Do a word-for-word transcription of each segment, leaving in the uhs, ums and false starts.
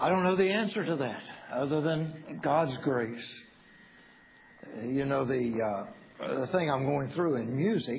I don't know the answer to that other than God's grace. You know, the, uh, the thing I'm going through in music,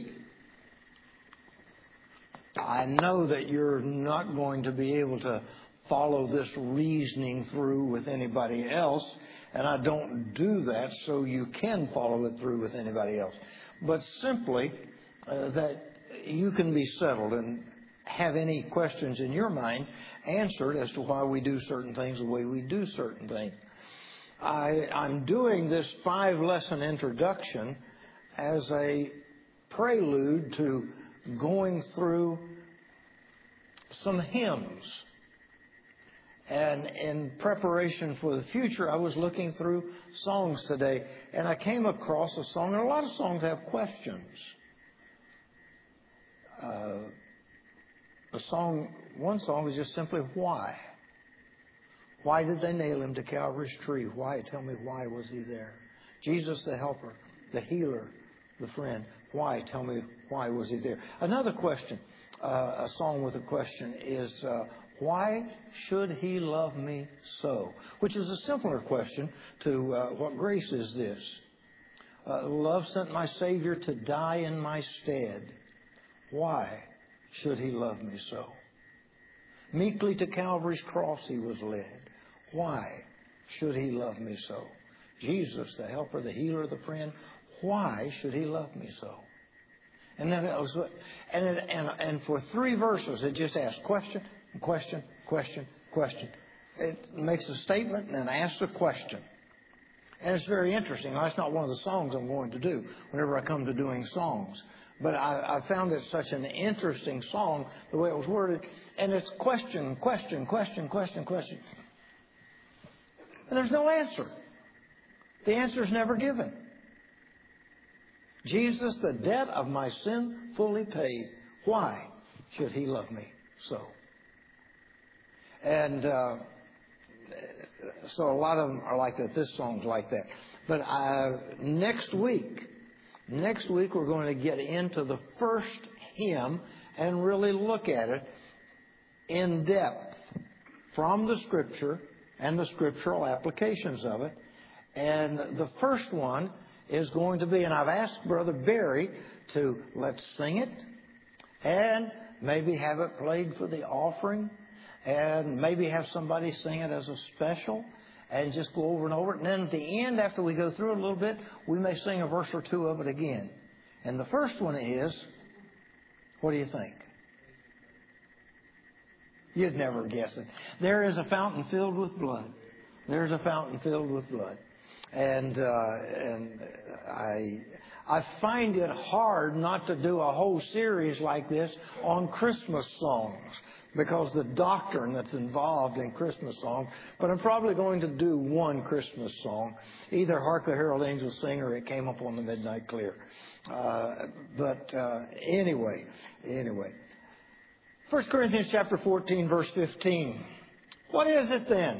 I know that you're not going to be able to follow this reasoning through with anybody else, and I don't do that so you can follow it through with anybody else. But simply uh, that you can be settled and have any questions in your mind answered as to why we do certain things the way we do certain things. I, I'm doing this five-lesson introduction as a prelude to going through some hymns. And in preparation for the future, I was looking through songs today, and I came across a song, and a lot of songs have questions. Uh, a song, one song was just simply, why? Why did they nail him to Calvary's tree? Why? Tell me, why was he there? Jesus, the helper, the healer, the friend. Why? Tell me, why was he there? Another question, uh, a song with a question is, uh, why should he love me so? Which is a simpler question to uh, what grace is this? Uh, love sent my Savior to die in my stead. Why should he love me so? Meekly to Calvary's cross he was led. Why should he love me so? Jesus, the helper, the healer, the friend. Why should he love me so? And then it was, and it, and and for three verses it just asks question, question, question, question. It makes a statement and then asks a question. And it's very interesting. That's not one of the songs I'm going to do whenever I come to doing songs. But I, I found it such an interesting song, the way it was worded. And it's question, question, question, question, question. And there's no answer. The answer is never given. Jesus, the debt of my sin fully paid. Why should he love me so? And uh, so a lot of them are like that. This song's like that. But uh, next week, next week we're going to get into the first hymn and really look at it in depth from the Scripture and the scriptural applications of it. And the first one is going to be, and I've asked Brother Barry to let's sing it and maybe have it played for the offering and maybe have somebody sing it as a special and just go over and over it. And then at the end, after we go through it a little bit, we may sing a verse or two of it again. And the first one is, what do you think? You'd never guess it. There is a fountain filled with blood. There's a fountain filled with blood. And uh, and I I find it hard not to do a whole series like this on Christmas songs because the doctrine that's involved in Christmas songs. But I'm probably going to do one Christmas song, either Hark the Herald Angels Sing or It Came Up on the Midnight Clear. Uh, but uh, anyway, anyway. First Corinthians chapter fourteen, verse fifteen. What is it then?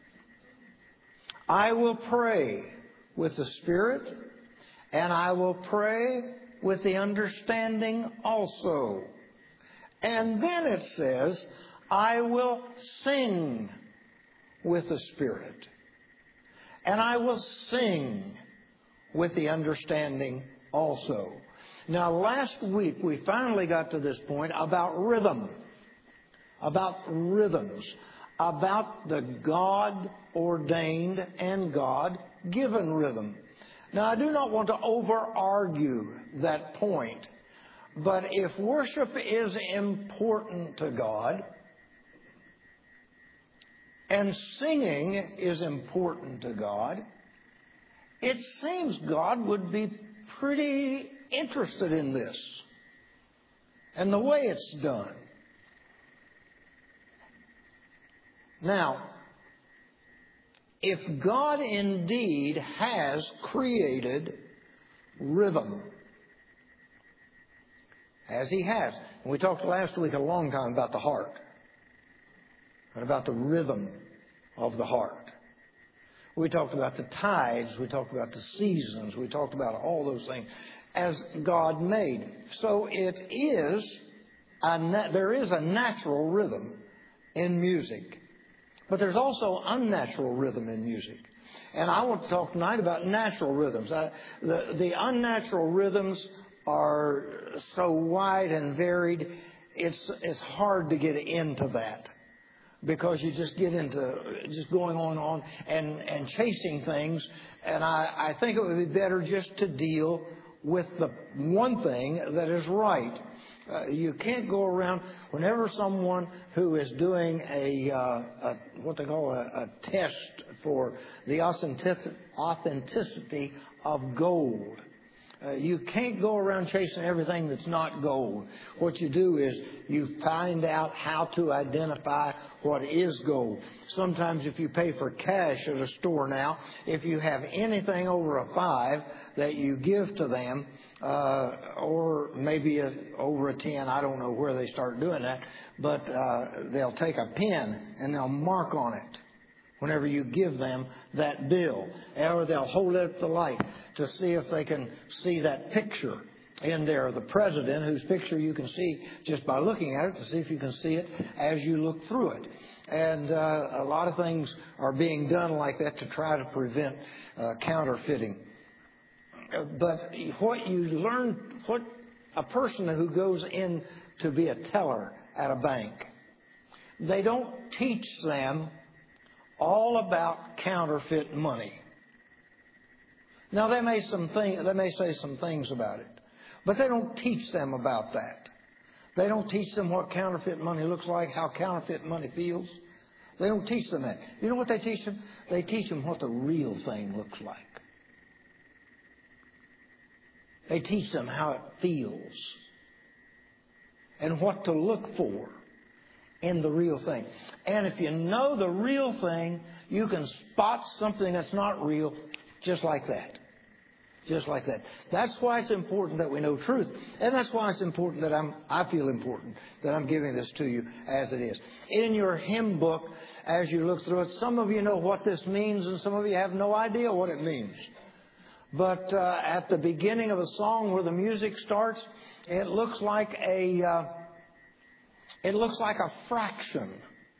I will pray with the Spirit, and I will pray with the understanding also. And then it says, I will sing with the Spirit, and I will sing with the understanding also. Now, last week we finally got to this point about rhythm, about rhythms, about the God-ordained and God-given rhythm. Now, I do not want to over-argue that point, but if worship is important to God and singing is important to God, it seems God would be pretty interested in this and the way it's done. Now, if God indeed has created rhythm, as He has, and we talked last week a long time about the heart and about the rhythm of the heart. We talked about the tides, we talked about the seasons, we talked about all those things as God made. So it is, a, there is a natural rhythm in music. But there's also unnatural rhythm in music. And I want to talk tonight about natural rhythms. I, the, the unnatural rhythms are so wide and varied, it's, it's hard to get into that. Because you just get into just going on and on and, and chasing things. And I, I think it would be better just to deal with the one thing that is right. Uh, you can't go around whenever someone who is doing a, uh, a what they call a, a test for the authenticity of gold. Uh, you can't go around chasing everything that's not gold. What you do is you find out how to identify what is gold. Sometimes if you pay for cash at a store now, if you have anything over a five that you give to them, uh, or maybe a, over a ten, I don't know where they start doing that, but uh, they'll take a pen and they'll mark on it whenever you give them that bill. Or they'll hold it up to the light to see if they can see that picture in there, the president, whose picture you can see just by looking at it, to see if you can see it as you look through it. And uh, a lot of things are being done like that to try to prevent uh, counterfeiting. But what you learn, what a person who goes in to be a teller at a bank, they don't teach them all about counterfeit money. Now, they may some thing, they may say some things about it, but they don't teach them about that. They don't teach them what counterfeit money looks like, how counterfeit money feels. They don't teach them that. You know what they teach them? They teach them what the real thing looks like. They teach them how it feels and what to look for in the real thing. And if you know the real thing, you can spot something that's not real just like that. Just like that. That's why it's important that we know truth. And that's why it's important that I'm, I feel important that I'm giving this to you as it is. In your hymn book, as you look through it, some of you know what this means and some of you have no idea what it means. But uh, at the beginning of a song where the music starts, it looks like a... Uh, It looks like a fraction.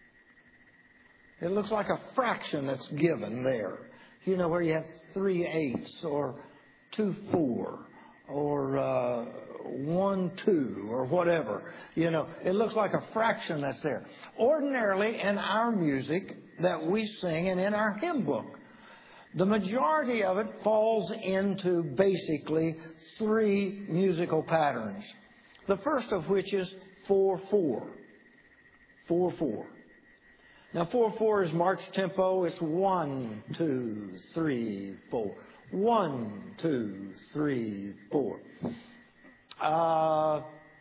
It looks like a fraction that's given there. You know, where you have three eighths or two four or uh, one two or whatever. You know, it looks like a fraction that's there. Ordinarily, in our music that we sing and in our hymn book, the majority of it falls into basically three musical patterns. The first of which is four four. four four. Now, four four is march tempo. It's one, two, three, four. One, two, three, four. Uh,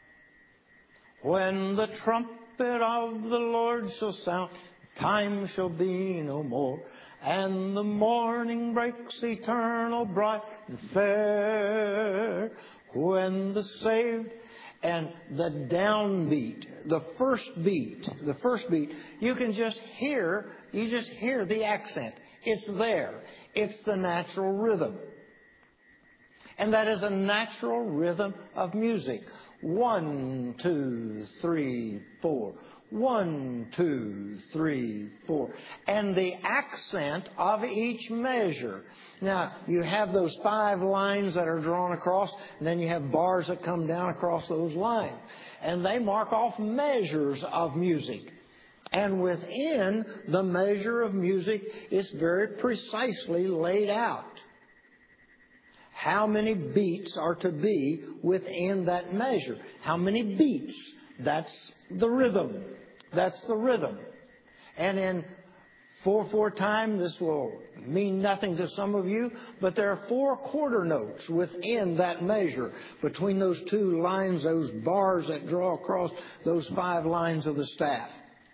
when the trumpet of the Lord shall sound, time shall be no more, and the morning breaks eternal, bright and fair. When the saved and the downbeat, the first beat, the first beat, you can just hear, you just hear the accent. It's there. It's the natural rhythm. And that is a natural rhythm of music. One, two, three, four. One, two, three, four. And the accent of each measure. Now, you have those five lines that are drawn across, and then you have bars that come down across those lines. And they mark off measures of music. And within the measure of music, it's very precisely laid out how many beats are to be within that measure. How many beats? That's the rhythm. That's the rhythm. And in four four time, this will mean nothing to some of you, but there are four quarter notes within that measure, between those two lines, those bars that draw across those five lines of the staff.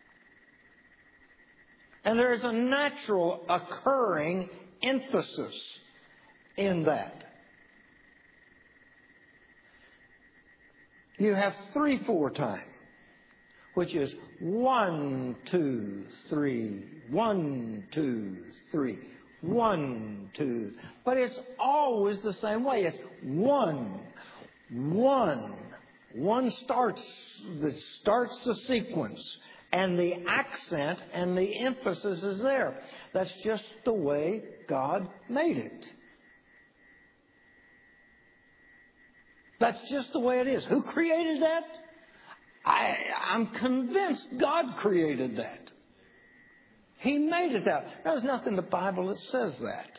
And there's a natural occurring emphasis in that. You have three four time, which is one, two, three, one, two, three, one, two. But it's always the same way. It's one, one. One starts, that starts the sequence. And the accent and the emphasis is there. That's just the way God made it. That's just the way it is. Who created that? I, I'm convinced God created that. He made it that. There's nothing in the Bible that says that.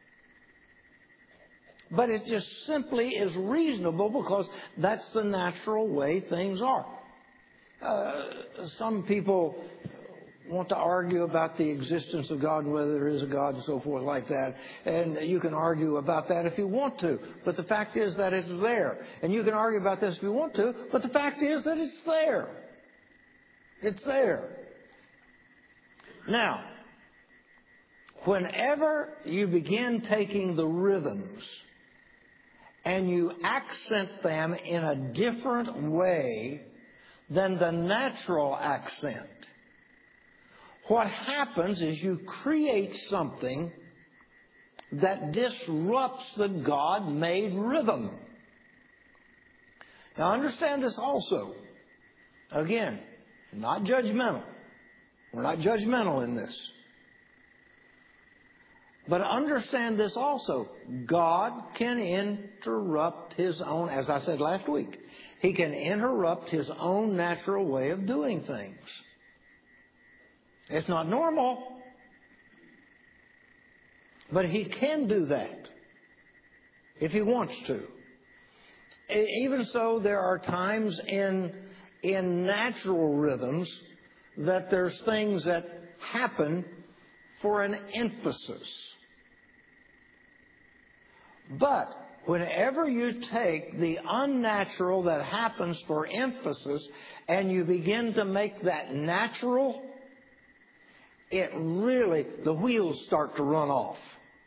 But it just simply is reasonable because that's the natural way things are. Uh, some people want to argue about the existence of God and whether there is a God and so forth like that. And you can argue about that if you want to. But the fact is that it's there. And you can argue about this if you want to. But the fact is that it's there. It's there. Now, whenever you begin taking the rhythms and you accent them in a different way than the natural accent, what happens is you create something that disrupts the God-made rhythm. Now understand this also. Again, not judgmental. We're not judgmental in this. But understand this also. God can interrupt His own, as I said last week, He can interrupt His own natural way of doing things. It's not normal, but He can do that if He wants to. Even so, there are times in, in natural rhythms that there's things that happen for an emphasis. But whenever you take the unnatural that happens for emphasis and you begin to make that natural, it really, the wheels start to run off.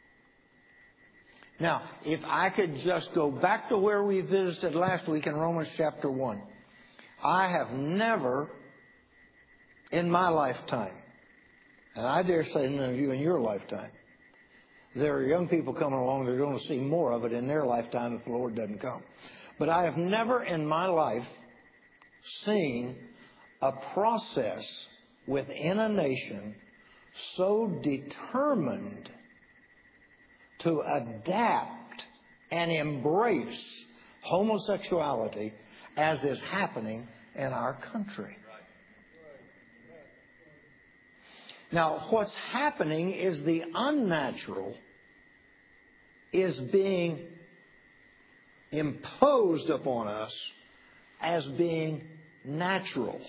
Now, if I could just go back to where we visited last week in Romans chapter one. I have never in my lifetime, and I dare say none of you in your lifetime, there are young people coming along that are going to see more of it in their lifetime if the Lord doesn't come. But I have never in my life seen a process within a nation so determined to adapt and embrace homosexuality as is happening in our country. Now, what's happening is the unnatural is being imposed upon us as being natural.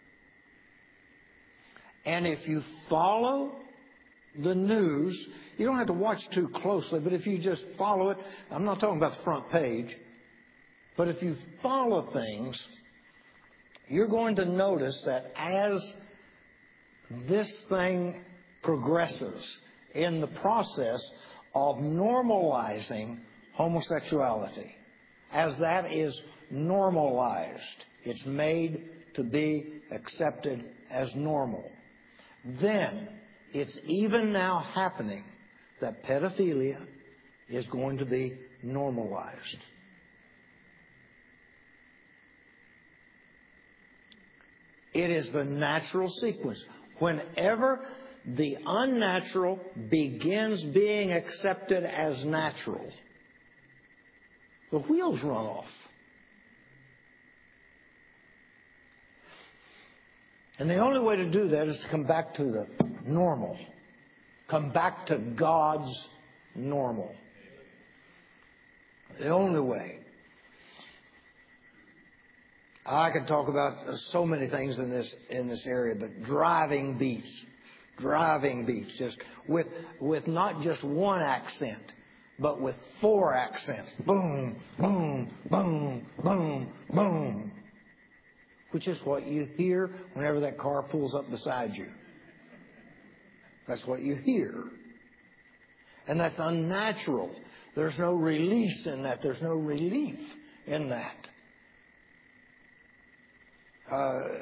And if you follow the news, you don't have to watch too closely, but if you just follow it, I'm not talking about the front page, but if you follow things, you're going to notice that as this thing progresses in the process of normalizing homosexuality, as that is normalized, it's made to be accepted as normal, then it's even now happening that pedophilia is going to be normalized. It is the natural sequence. Whenever the unnatural begins being accepted as natural, the wheels run off. And the only way to do that is to come back to the normal. Come back to God's normal. The only way. I could talk about so many things in this in this area, but driving beats, driving beats, just with with not just one accent, but with four accents. Boom, boom, boom, boom, boom. Which is what you hear whenever that car pulls up beside you. That's what you hear. And that's unnatural. There's no release in that. There's no relief in that. Uh,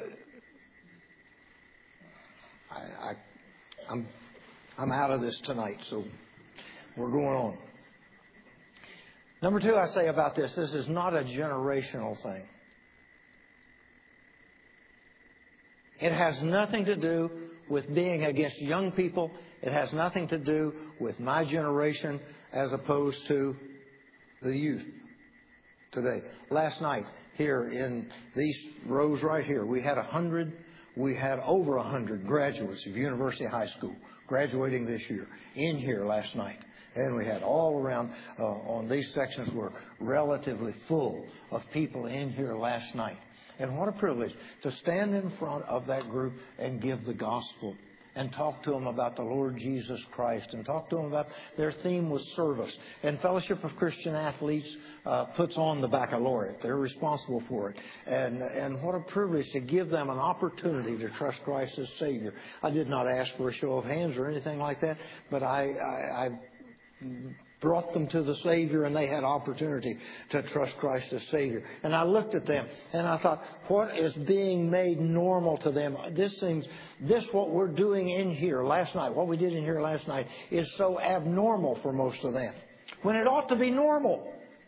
I, I, I'm, I'm out of this tonight, so we're going on. Number two, I say about this, this is not a generational thing. It has nothing to do with being against young people. It has nothing to do with my generation as opposed to the youth today. Last night here in these rows right here, we had a hundred, we had over a hundred graduates of University High School graduating this year in here last night. And we had all around uh, on these sections were relatively full of people in here last night. And what a privilege to stand in front of that group and give the gospel and talk to them about the Lord Jesus Christ and talk to them about their theme was service. And Fellowship of Christian Athletes uh, puts on the baccalaureate. They're responsible for it. And, and what a privilege to give them an opportunity to trust Christ as Savior. I did not ask for a show of hands or anything like that, but I, I, I brought them to the Savior, and they had opportunity to trust Christ as Savior. And I looked at them and I thought, what is being made normal to them? This seems, this what we're doing in here last night, what we did in here last night is so abnormal for most of them, when it ought to be normal.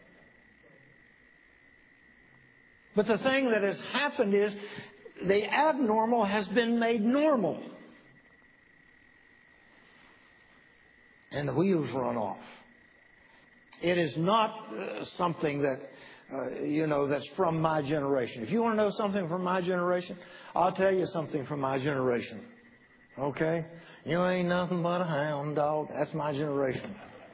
But the thing that has happened is the abnormal has been made normal. And the wheels run off. It is not uh, something that, uh, you know, that's from my generation. If you want to know something from my generation, I'll tell you something from my generation. Okay? You ain't nothing but a hound dog. That's my generation.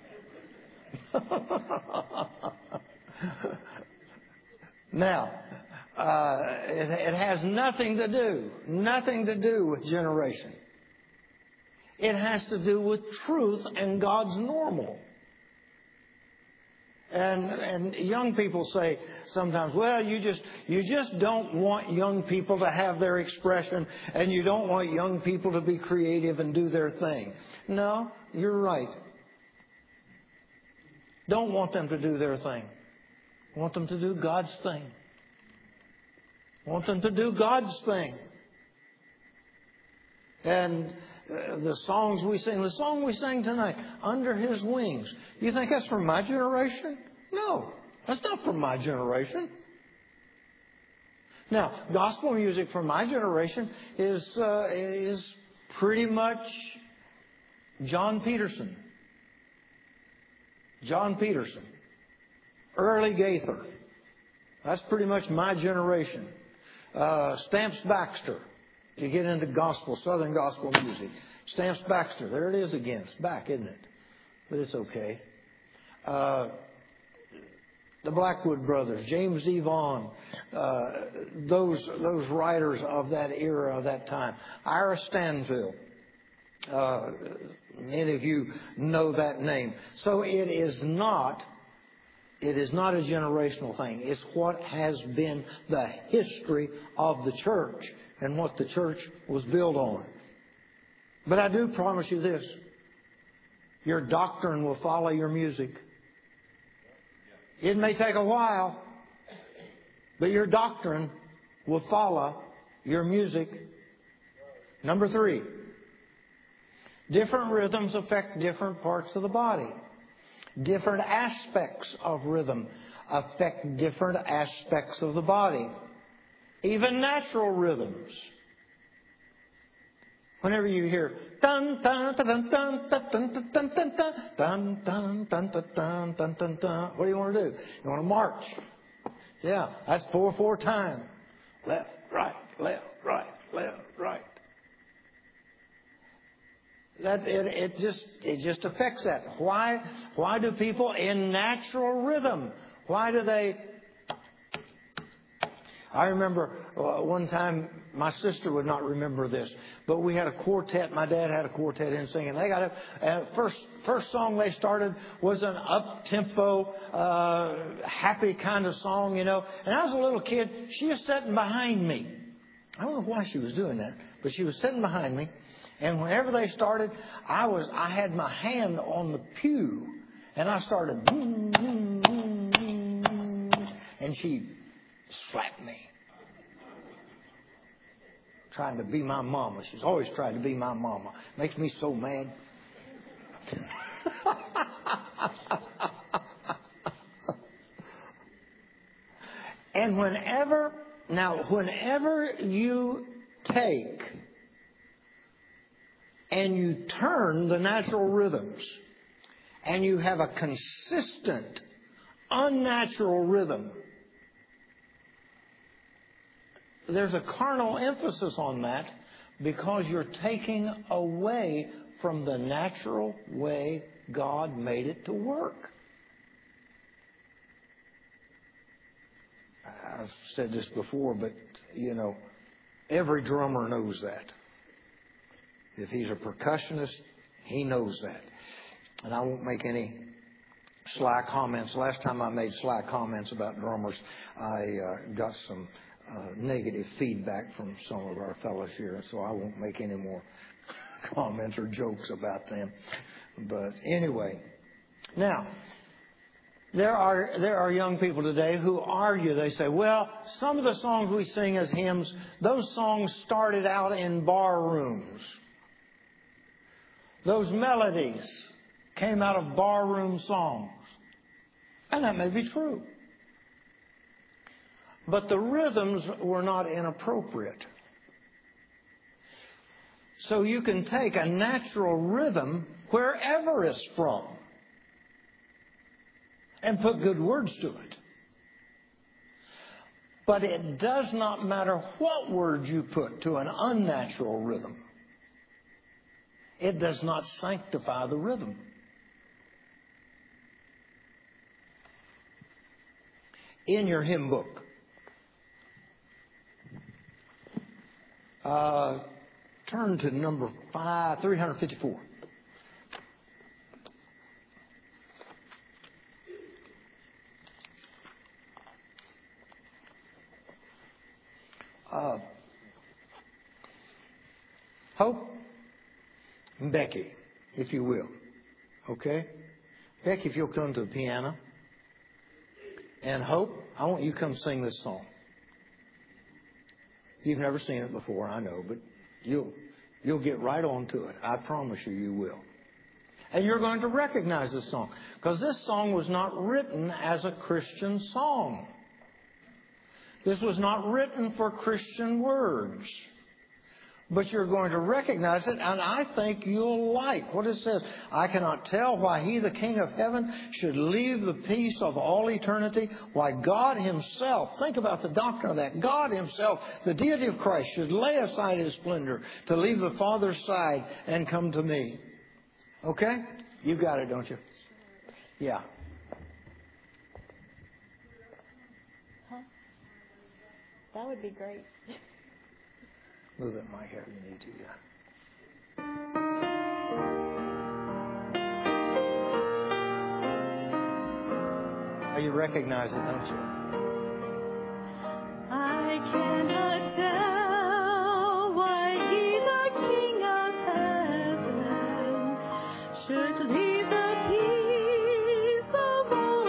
Now, uh, it, it has nothing to do, nothing to do with generation. It has to do with truth and God's normal. And and young people say sometimes, well, you just you just don't want young people to have their expression, and you don't want young people to be creative and do their thing. No, you're right. Don't want them to do their thing. Want them to do God's thing. Want them to do God's thing. And uh, the songs we sing, the song we sang tonight, Under His Wings, you think that's from my generation? No, that's not from my generation. Now, gospel music from my generation is uh, is pretty much John Peterson. John Peterson. Early Gaither. That's pretty much my generation. Uh, Stamps Baxter. You get into gospel, Southern gospel music. Stamps Baxter. There it is again. It's back, isn't it? But it's okay. Uh, the Blackwood Brothers, James E. Vaughan, uh, those those writers of that era, of that time. Ira Stanfill. Uh, many of you know that name. So it is not, it is not a generational thing. It's what has been the history of the church and what the church was built on. But I do promise you this. Your doctrine will follow your music. It may take a while, but your doctrine will follow your music. Number three, different rhythms affect different parts of the body. Different aspects of rhythm affect different aspects of the body. Even natural rhythms. Whenever you hear dun dun dun dun dun dun dun dun dun dun dun dun dun dun dun dun, what do you want to do? You want to march? Yeah, that's four four time. Left, right, left, right, left, right. That it, it just it just affects that. Why why do people in natural rhythm? Why do they? I remember uh, one time, my sister would not remember this, but we had a quartet. My dad had a quartet in singing. They got up, and first first song they started was an up tempo, uh, happy kind of song, you know. And I was a little kid. She was sitting behind me. I don't know why she was doing that, but she was sitting behind me. And whenever they started, I was I had my hand on the pew, and I started, boom, boom, boom, boom, and she slapped me. Trying to be my mama. She's always tried to be my mama. Makes me so mad. And whenever, now, whenever you take and you turn the natural rhythms and you have a consistent, unnatural rhythm, there's a carnal emphasis on that because you're taking away from the natural way God made it to work. I've said this before, but, you know, every drummer knows that. If he's a percussionist, he knows that. And I won't make any sly comments. Last time I made sly comments about drummers, I uh, got some uh, negative feedback from some of our fellows here, so I won't make any more comments or jokes about them. But anyway, now, there are there are young people today who argue. They say, well, some of the songs we sing as hymns, those songs started out in bar rooms. Those melodies came out of barroom songs. And that may be true. But the rhythms were not inappropriate. So you can take a natural rhythm wherever it's from and put good words to it. But it does not matter what words you put to an unnatural rhythm. It does not sanctify the rhythm. In your hymn book, uh, turn to number five, three fifty-four. Uh, Hope and Becky, if you will. Okay? Becky, if you'll come to the piano. And Hope, I want you to come sing this song. You've never seen it before, I know, but you'll you'll get right on to it. I promise you, you will. And you're going to recognize this song, because this song was not written as a Christian song. This was not written for Christian words. But you're going to recognize it, and I think you'll like what it says. I cannot tell why he, the King of heaven, should leave the peace of all eternity. Why God himself, think about the doctrine of that. God himself, the deity of Christ, should lay aside his splendor to leave the Father's side and come to me. Okay? You got it, don't you? Yeah. Huh? That would be great. Move it, Mike, here you need to, yeah. Oh, you recognize it, don't you? I cannot tell why he, the King of heaven, should leave the peace of all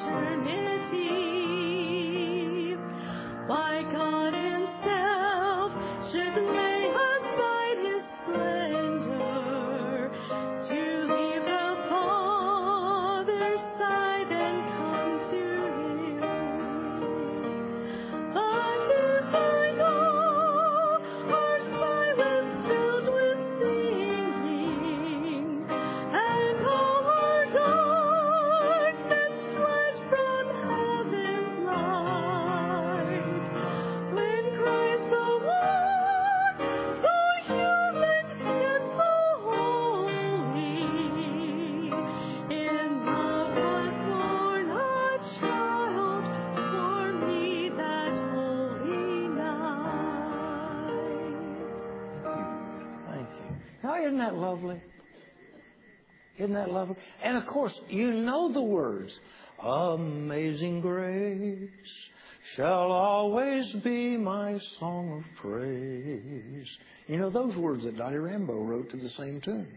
eternity. Why God himself should lay aside his splendor to leave the Father's side and come to him. But if I know our silence filled with singing, and all our darkness fled from heaven's light, when Christ the Lord, so human yet so holy, in love was born a child for me that holy night. Thank you. Now, isn't that lovely? Isn't that lovely? And of course, you know the words. Amazing grace shall always be my song of praise. You know those words that Dottie Rambo wrote to the same tune.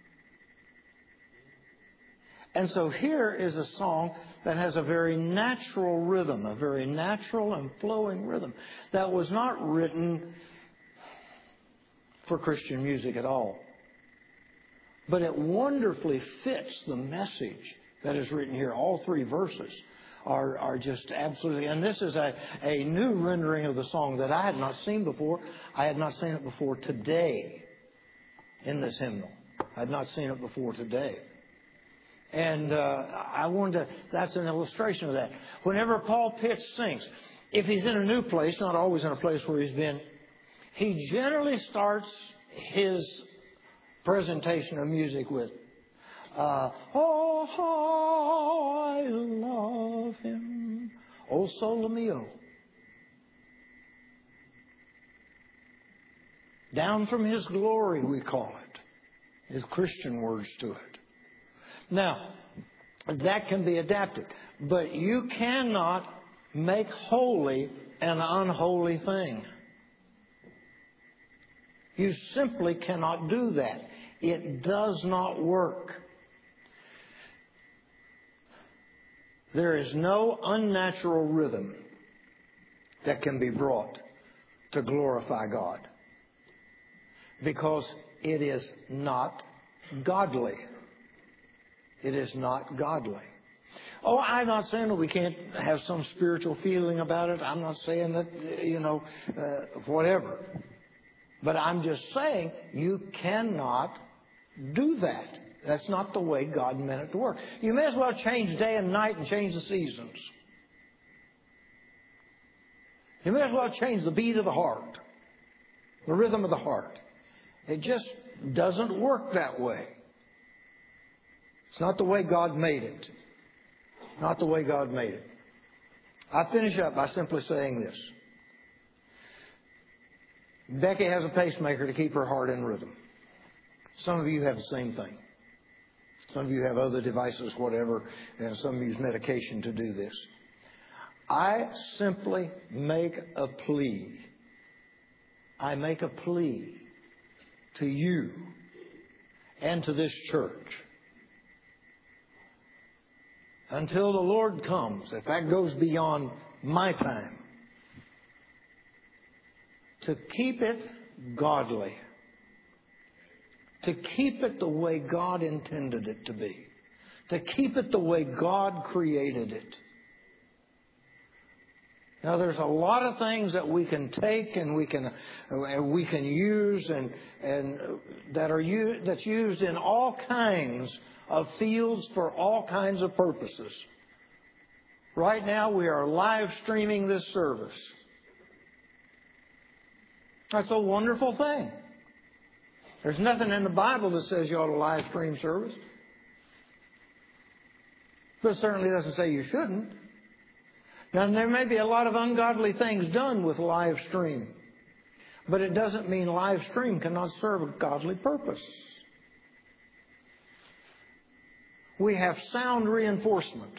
And so here is a song that has a very natural rhythm, a very natural and flowing rhythm that was not written for Christian music at all. But it wonderfully fits the message that is written here, all three verses are, are just absolutely, and this is a, a new rendering of the song that I had not seen before. I had not seen it before today in this hymnal. I had not seen it before today. And uh, I wanted to, that's an illustration of that. Whenever Paul Pitts sings, if he's in a new place, not always in a place where he's been, he generally starts his presentation of music with, uh, oh, how I love him, O sole mio. Down from his glory, we call it. His Christian words to it. Now, that can be adapted. But you cannot make holy an unholy thing. You simply cannot do that. It does not work. There is no unnatural rhythm that can be brought to glorify God, because it is not godly. It is not godly. Oh, I'm not saying that we can't have some spiritual feeling about it. I'm not saying that, you know, uh, whatever. But I'm just saying you cannot do that. That's not the way God meant it to work. You may as well change day and night and change the seasons. You may as well change the beat of the heart, the rhythm of the heart. It just doesn't work that way. It's not the way God made it. Not the way God made it. I finish up by simply saying this. Becky has a pacemaker to keep her heart in rhythm. Some of you have the same thing. Some of you have other devices, whatever, and some use medication to do this. I simply make a plea. I make a plea to you and to this church. Until the Lord comes, if that goes beyond my time, to keep it godly. To keep it the way God intended it to be. To keep it the way God created it. Now, there's a lot of things that we can take and we can uh, we can use and and that are u- that's used in all kinds of fields for all kinds of purposes. Right now, we are live streaming this service. That's a wonderful thing. There's nothing in the Bible that says you ought to live stream service. But it certainly doesn't say you shouldn't. Now, there may be a lot of ungodly things done with live stream. But it doesn't mean live stream cannot serve a godly purpose. We have sound reinforcement.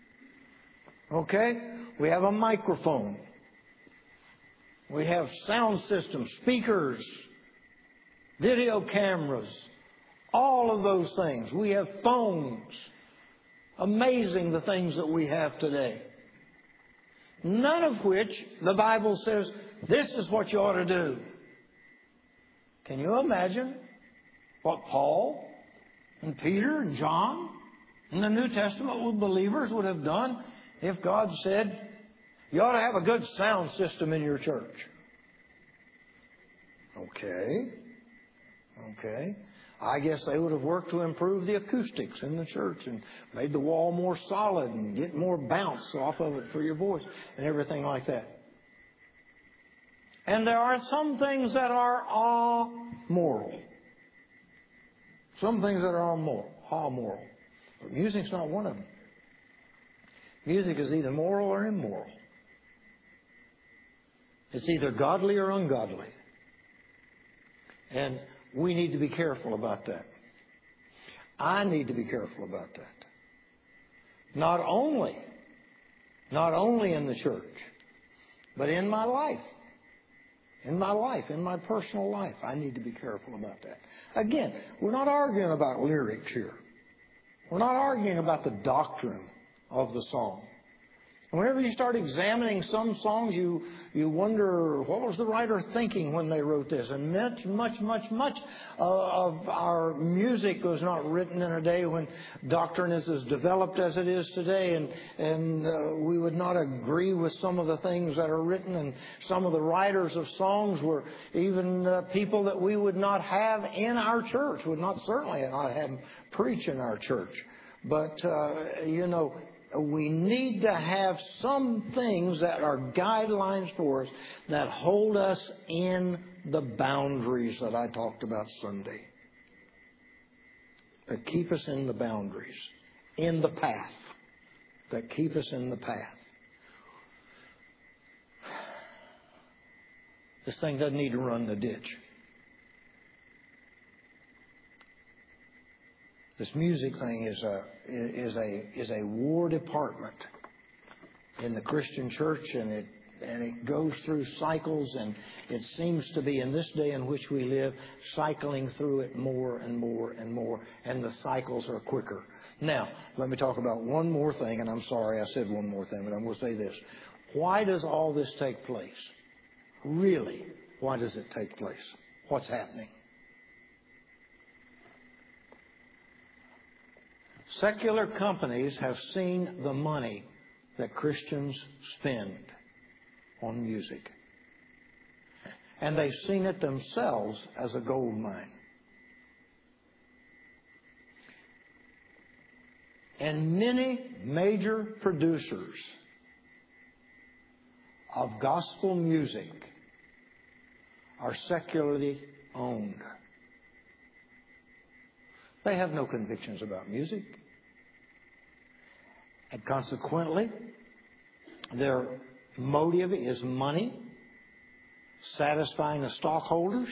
Okay? We have a microphone. We have sound systems, speakers, video cameras, all of those things. We have phones. Amazing the things that we have today. None of which the Bible says, this is what you ought to do. Can you imagine what Paul and Peter and John in the New Testament with believers would have done if God said, you ought to have a good sound system in your church? Okay. Okay. I guess they would have worked to improve the acoustics in the church and made the wall more solid and get more bounce off of it for your voice and everything like that. And there are some things that are amoral. Some things that are amoral. amoral. But music's not one of them. Music is either moral or immoral. It's either godly or ungodly. And we need to be careful about that. I need to be careful about that. Not only, not only in the church, but in my life. In my life, in my personal life, I need to be careful about that. Again, we're not arguing about lyrics here. We're not arguing about the doctrine of the song. Whenever you start examining some songs, you you wonder, what was the writer thinking when they wrote this? And much, much, much, much uh, of our music was not written in a day when doctrine is as developed as it is today. And, and uh, we would not agree with some of the things that are written. And some of the writers of songs were even uh, people that we would not have in our church, would not certainly not have them preach in our church. But, uh, you know, we need to have some things that are guidelines for us that hold us in the boundaries that I talked about Sunday. That keep us in the boundaries, in the path. That keep us in the path. This thing doesn't need to run the ditch. This music thing is a is a is a war department in the Christian church, and it and it goes through cycles, and it seems to be in this day in which we live cycling through it more and more and more, and the cycles are quicker. Now, let me talk about one more thing, and I'm sorry I said one more thing, but I'm going to say this. Why does all this take place? Really, why does it take place? What's happening? Secular companies have seen the money that Christians spend on music. And they've seen it themselves as a gold mine. And many major producers of gospel music are secularly owned. They have no convictions about music. And consequently, their motive is money, satisfying the stockholders,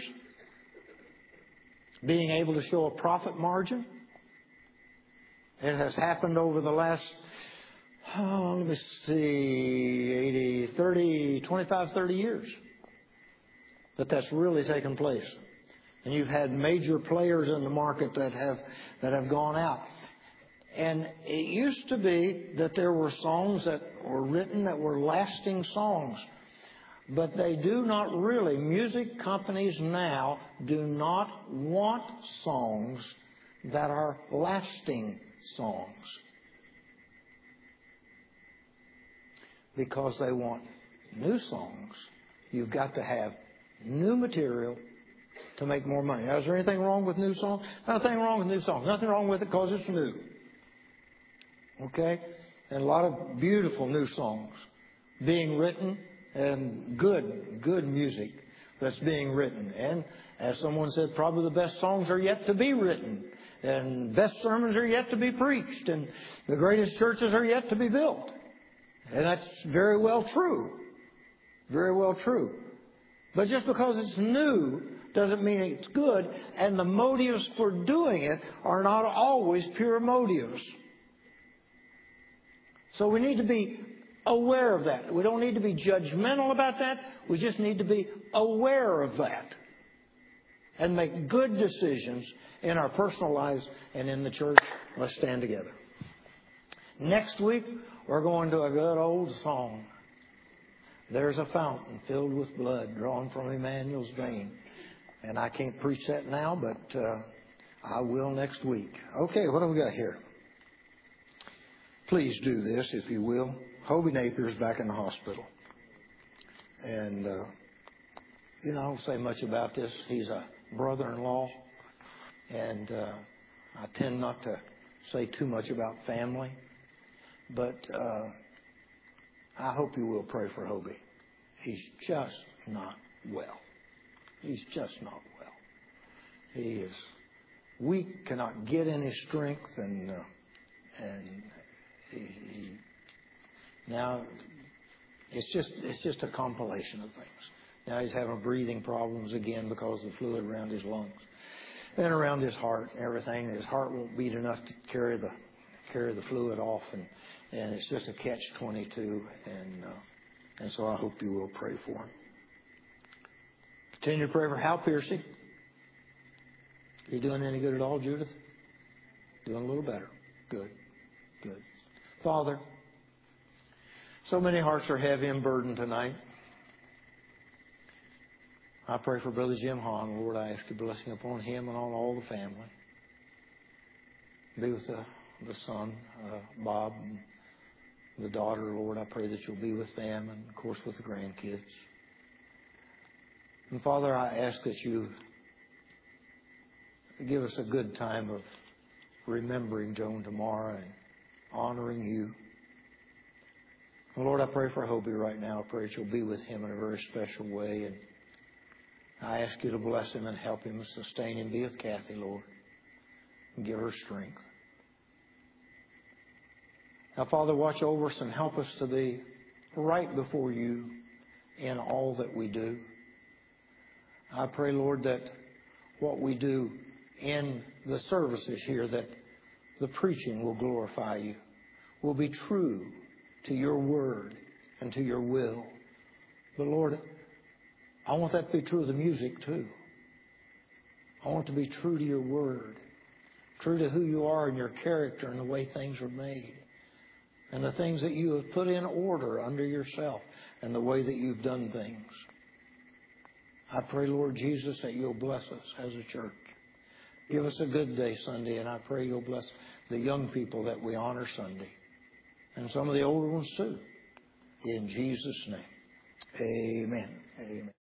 being able to show a profit margin. It has happened over the last, oh, let me see, eighty, thirty, twenty-five, thirty years that that's really taken place. And you've had major players in the market that have that have gone out. And it used to be that there were songs that were written that were lasting songs. But they do not really. Music companies now do not want songs that are lasting songs. Because they want new songs. You've got to have new material to make more money. Now, is there anything wrong with new songs? Nothing wrong with new songs. Nothing wrong with it because it's new. Okay? And a lot of beautiful new songs being written, and good, good music that's being written. And as someone said, probably the best songs are yet to be written. And best sermons are yet to be preached. And the greatest churches are yet to be built. And that's very well true. Very well true. But just because it's new doesn't mean it's good. And the motives for doing it are not always pure motives. So we need to be aware of that. We don't need to be judgmental about that. We just need to be aware of that. And make good decisions in our personal lives and in the church. Let's stand together. Next week, we're going to a good old song. There's a fountain filled with blood drawn from Emmanuel's vein. And I can't preach that now, but uh, I will next week. Okay, what do we got here? Please do this, if you will. Hobie Napier's back in the hospital. And, uh, you know, I don't say much about this. He's a brother-in-law. And uh, I tend not to say too much about family. But uh, I hope you will pray for Hobie. He's just not well. He's just not well. He is weak, cannot get any strength, and uh, and he, he now it's just it's just a compilation of things. Now he's having breathing problems again because of the fluid around his lungs and around his heart and everything. His heart won't beat enough to carry the carry the fluid off, and and it's just a catch twenty-two. And uh, and so I hope you will pray for him. Continue to pray for Hal Piercy. You doing any good at all, Judith? Doing a little better. Good. Good. Father, So many hearts are heavy and burdened tonight. I pray for Brother Jim Hahn. Lord, I ask your blessing upon him and on all the family. Be with the, the son, uh, Bob, and the daughter, Lord. I pray that you'll be with them and, of course, with the grandkids. And, Father, I ask that you give us a good time of remembering Joan tomorrow and honoring you. And Lord, I pray for Hobie right now. I pray that you'll be with him in a very special way. And I ask you to bless him and help him and sustain him. Be with Kathy, Lord, and give her strength. Now, Father, watch over us and help us to be right before you in all that we do. I pray, Lord, that what we do in the services here, that the preaching will glorify you, will be true to your word and to your will. But, Lord, I want that to be true of the music, too. I want it to be true to your word, true to who you are and your character and the way things are made, and the things that you have put in order under yourself and the way that you've done things. I pray, Lord Jesus, that you'll bless us as a church. Give us a good day Sunday, and I pray you'll bless the young people that we honor Sunday, and some of the older ones too. In Jesus' name, amen. Amen.